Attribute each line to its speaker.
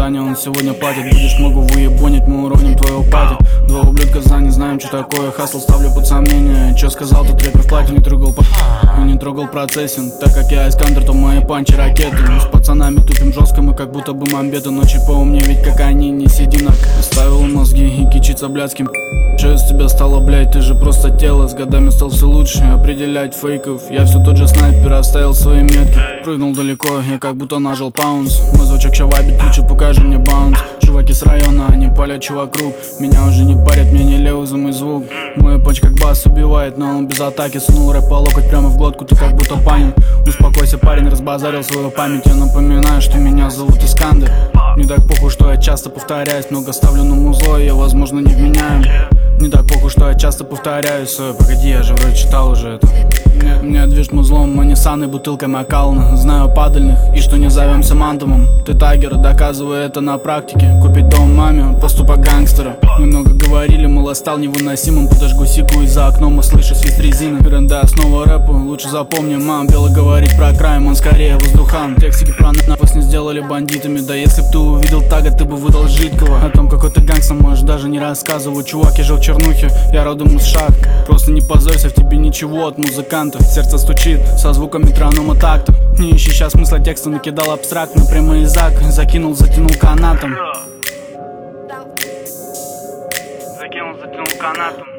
Speaker 1: заранее он сегодня платит. Будешь много выебонить, мы уроним твою пати. Два ублюдка за не знаем, что такое хасл, ставлю под сомнение. Че сказал, тот рэпер в платье не трогал не трогал процессинг. Так как я Искандер, то мои панчи ракеты. Мы с пацанами тупим жестко, мы как будто бы мамбеты. Ночи поумнее, ведь как они, не сиди на оставил мозги и кичится блядским. Че из тебя стало, блядь, ты же просто тело. С годами стал все лучше определять фейков. Я все тот же снайпер, оставил свои метки. Прыгнул далеко, я как будто нажил паунс. Мой звучок чавабит, лучше покажи мне баунс. Чуваки с района, они палят вокруг. Меня уже не парят, мне не лево за мой звук. Мой панч как бас убивает, но он без атаки. Сунул рэп по локоть прямо в глотку, ты как будто панин. Успокойся, парень, разбазарил свою память. Я напоминаю, что меня зовут Искандер. Не так похуй, что я часто повторяюсь. Много ставлю на музло, и я, возможно, не вменяем. Не так похуй, что я часто повторяюсь. Погоди, я же вроде читал уже это. Меня движет музлом, а не саной бутылкой Макална. Знаю падальных и что не зовемся мантомом. Ты тагер, доказывай это на практике. Купить дом маме, поступок гангстера. Немного говорили, мол, я стал невыносимым. Подожгу сику и за окном услышу свист резины. Ерунда, основа рэпа, лучше запомни, мам. Бело говорить про крайм, он скорее воздухан. Текстики про нас не сделали бандитами. Да если б ты увидел тага, ты бы выдал жидкого. О том, какой ты гангстер, можешь даже не рассказывать. Чувак, я жил в чернухе, я родом из США. Просто не позорься, в тебе ничего от музыканта. Сердце стучит со звуком метронома такта. Не ищи сейчас смысла текста, накидал абстрактно. Прямой язык, закинул, затянул канатом.
Speaker 2: Закинул канатом.